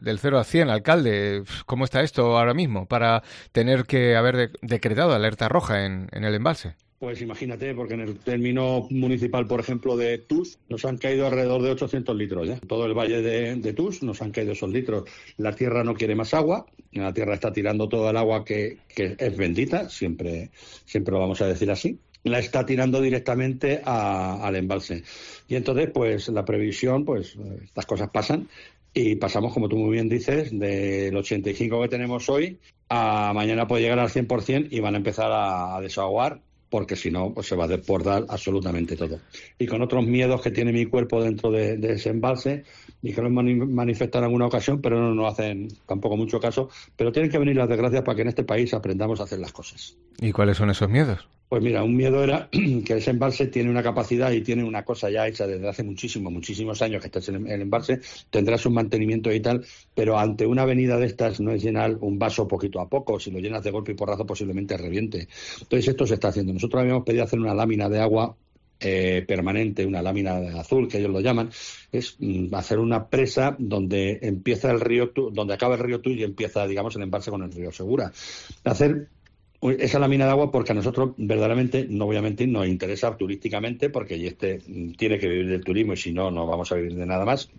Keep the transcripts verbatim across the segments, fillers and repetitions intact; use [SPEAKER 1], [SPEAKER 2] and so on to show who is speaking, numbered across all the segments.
[SPEAKER 1] del cero a cien, alcalde, ¿cómo está esto ahora mismo para tener que haber de- decretado alerta roja en, en el embalse?
[SPEAKER 2] Pues imagínate, porque en el término municipal, por ejemplo, de Tus, nos han caído alrededor de ochocientos litros. ¿eh? Todo el valle de, de Tus nos han caído esos litros. La tierra no quiere más agua, la tierra está tirando toda el agua que, que es bendita, siempre, siempre lo vamos a decir así. La está tirando directamente a, al embalse. Y entonces, pues la previsión, pues estas cosas pasan y pasamos, como tú muy bien dices, del ochenta y cinco que tenemos hoy a mañana puede llegar al cien por ciento y van a empezar a, a desaguar, porque si no, pues se va a desbordar absolutamente todo. Y con otros miedos que tiene mi cuerpo dentro de, de ese embalse, y que lo he mani- manifestado en alguna ocasión, pero no nos hacen tampoco mucho caso, pero tienen que venir las desgracias para que en este país aprendamos a hacer las cosas.
[SPEAKER 1] ¿Y cuáles son esos miedos?
[SPEAKER 2] Pues mira, un miedo era que ese embalse tiene una capacidad y tiene una cosa ya hecha desde hace muchísimos, muchísimos años que está en el embalse, tendrá su mantenimiento y tal, pero ante una avenida de estas no es llenar un vaso poquito a poco, si lo llenas de golpe y porrazo posiblemente reviente. Entonces esto se está haciendo. Nosotros habíamos pedido hacer una lámina de agua eh, permanente, una lámina de azul que ellos lo llaman, es mm, hacer una presa donde empieza el río, Tu- donde acaba el río Tuy y empieza, digamos, el embalse con el río Segura. Hacer esa lámina de agua porque a nosotros verdaderamente, no voy a mentir, nos interesa turísticamente porque este mm, tiene que vivir del turismo y si no, no vamos a vivir de nada más,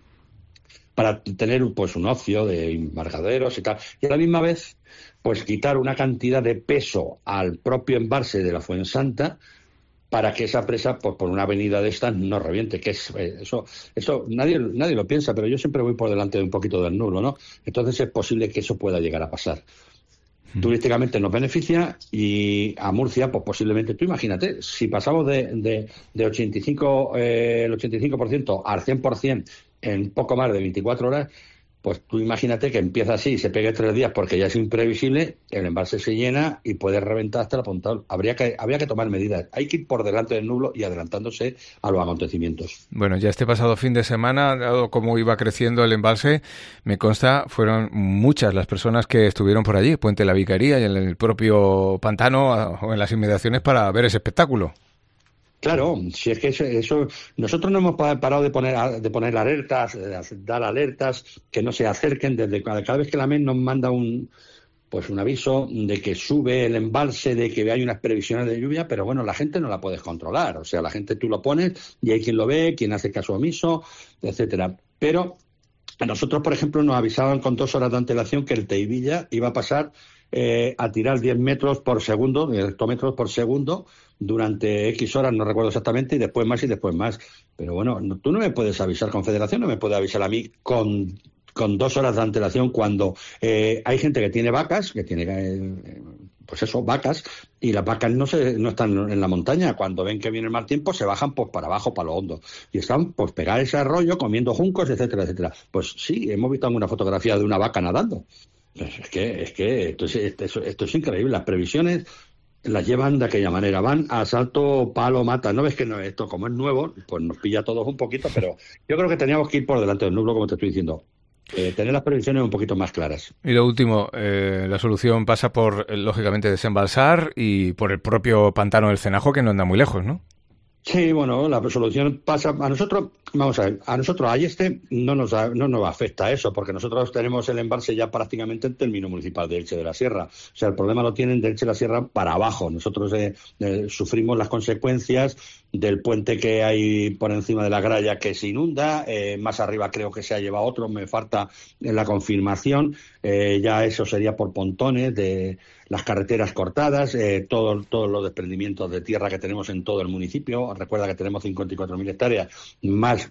[SPEAKER 2] para tener pues un ocio de embarcaderos y tal. Y a la misma vez, pues quitar una cantidad de peso al propio embalse de la Fuensanta para que esa presa, pues por una avenida de estas, no reviente, que es eh, eso, eso nadie, nadie lo piensa, pero yo siempre voy por delante de un poquito del nulo, ¿no? Entonces es posible que eso pueda llegar a pasar. Turísticamente nos beneficia y a Murcia, pues posiblemente, tú imagínate, si pasamos de, de, de ochenta y cinco, eh, el ochenta y cinco por ciento al cien por ciento en poco más de veinticuatro horas, pues tú imagínate que empieza así y se pegue tres días porque ya es imprevisible, el embalse se llena y puede reventar hasta el apuntador. Habría que, habría que tomar medidas. Hay que ir por delante del nublo y adelantándose a los acontecimientos.
[SPEAKER 1] Bueno, ya este pasado fin de semana, dado cómo iba creciendo el embalse, me consta, fueron muchas las personas que estuvieron por allí, Puente la Vicaría y en el propio pantano a- o en las inmediaciones para ver ese espectáculo.
[SPEAKER 2] Claro, si es que eso, eso- nosotros no hemos pa- parado de poner de poner alertas, de dar alertas, que no se acerquen desde cada, cada vez que la M E N nos manda un pues un aviso de que sube el embalse, de que hay unas previsiones de lluvia, pero bueno, la gente no la puedes controlar, o sea, la gente tú lo pones y hay quien lo ve, quien hace caso omiso, etcétera. Pero a nosotros, por ejemplo, nos avisaban con dos horas de antelación que el Teivilla iba a pasar eh, a tirar diez metros por segundo, diez hectómetros por segundo, durante X horas, no recuerdo exactamente, y después más y después más. Pero bueno, no, tú no me puedes avisar, Confederación no me puede avisar a mí con, con dos horas de antelación cuando eh, hay gente que tiene vacas, que tiene, eh, pues eso, vacas, y las vacas no se, no están en la montaña. Cuando ven que viene el mal tiempo, se bajan pues para abajo, para lo hondo. Y están pues pegadas ese arroyo, comiendo juncos, etcétera, etcétera. Pues sí, hemos visto alguna fotografía de una vaca nadando. Pues es que, es que esto es, esto, es, esto es increíble. Las previsiones las llevan de aquella manera. Van a salto, palo, mata. No ves que no, esto como es nuevo, pues nos pilla a todos un poquito, pero yo creo que teníamos que ir por delante del nublo, como te estoy diciendo. Eh, tener las previsiones un poquito más claras.
[SPEAKER 1] Y lo último, eh, la solución pasa por, eh, lógicamente, desembalsar y por el propio pantano del Cenajo, que no anda muy lejos, ¿no?
[SPEAKER 2] Sí, bueno, la resolución pasa a nosotros, vamos a ver, a nosotros a este no nos da- no nos afecta eso, porque nosotros tenemos el embalse ya prácticamente en término municipal de Elche de la Sierra. O sea, el problema lo tienen de Elche de la Sierra para abajo. Nosotros eh, eh, sufrimos las consecuencias del puente que hay por encima de la gralla que se inunda, eh, más arriba creo que se ha llevado otro, me falta la confirmación, eh, ya eso sería por pontones de las carreteras cortadas, eh, todo- todos los desprendimientos de tierra que tenemos en todo el municipio. Recuerda que tenemos cincuenta y cuatro mil hectáreas, más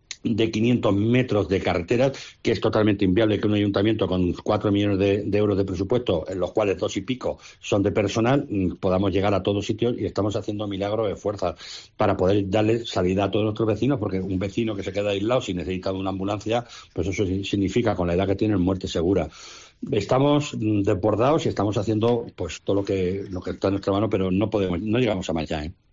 [SPEAKER 2] de quinientos metros de carreteras, que es totalmente inviable que un ayuntamiento con cuatro millones de, de euros de presupuesto, en los cuales dos y pico son de personal, mm, podamos llegar a todos sitios, y estamos haciendo milagros de fuerza para poder darle salida a todos nuestros vecinos, porque un vecino que se queda aislado si necesita una ambulancia, pues eso sí- significa, con la edad que tienen, muerte segura. Estamos mm, desbordados y estamos haciendo pues todo lo que lo que está en nuestra mano, pero no podemos, no llegamos a más ya, ¿eh?